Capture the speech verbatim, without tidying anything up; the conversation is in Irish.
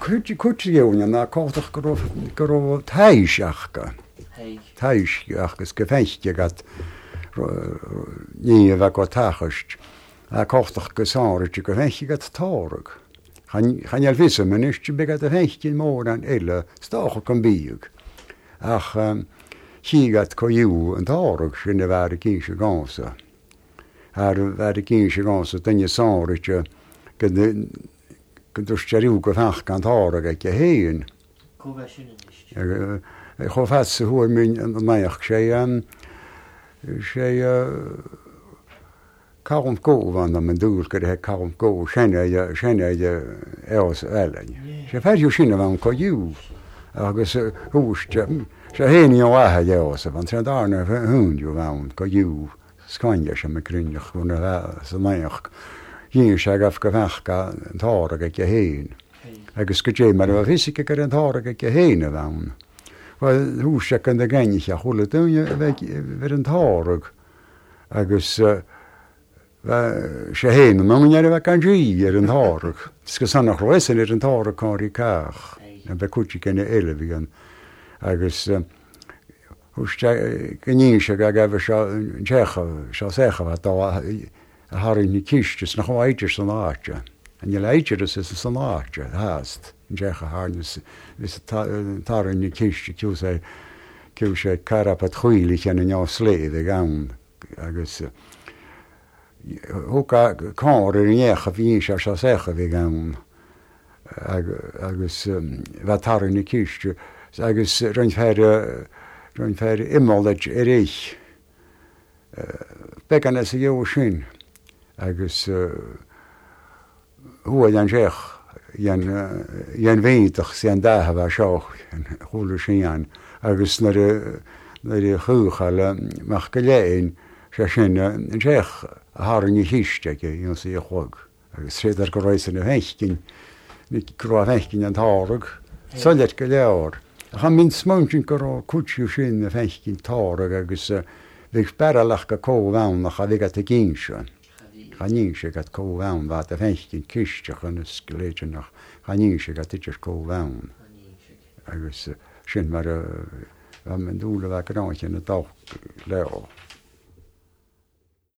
kutsigjónin að kótach gro täisjachka. Täisjachkas gefechtjagat nie vego tachast. A kótach gesárit gefechtjagat tórug. Han han jag visste men inte begat gefechtjin moran eller stacha kan biug. Ach kigat koju en tórug sinne var kinse gansa. Här var kinse gansa den jag sárit ju Kun stjärjug och färkan tar och inte hen. Jag har fast hur min märk tjejen tjejen karum gå vandrar men du ska det här karum gå känner jag känner jag är oss älgen. Jag får ju känna vad hon kan ju. Jag så host så hen jag är jag så man tror där när hon ju vad hon kan ju skanja som kring hon är så märk. Yin shagaf kavaka tar ikke hen. Jeg skal je men var fisk ikke den tar ikke hen van. Var hus jeg kan det gænge jeg holde den jeg ved den tar. Jeg så var shehen men jeg var kan je den tar. Skal sanna resen den tar kan rikar. Jeg be kuchi kan elvigen. Jeg så hus jeg kan je shagaf så jeg så zeg wat daar har in kistes nog weiter så naatje en je leiter dus is så naatje haast je harnes vis tar in kiste kju sei kju sei karapat khuilich en ja slede gang agus hoka kan er nie gefin så zeggen we gang agus wat tar in kiste agus rund her rund her immer dat er ich bekan se jo schön agus hoe dan zeg jan jan weinig zijn daar was zo en goede zien agus naar de naar de goeie mag klein zeggen zeg haar niet histeke je zie ook agus zit er groeisen hechting niet groe hechting en haarug zal het geleer gaan min smontje karo kutje zien hechting haarug agus ik sperrelach ko waan nog had ik het gekien Haninse gat ko waan wat de venskin kistje kan skeletje nog haninse gat dit ko waan agus shin maar wat men doele wat kraantje in het dag leo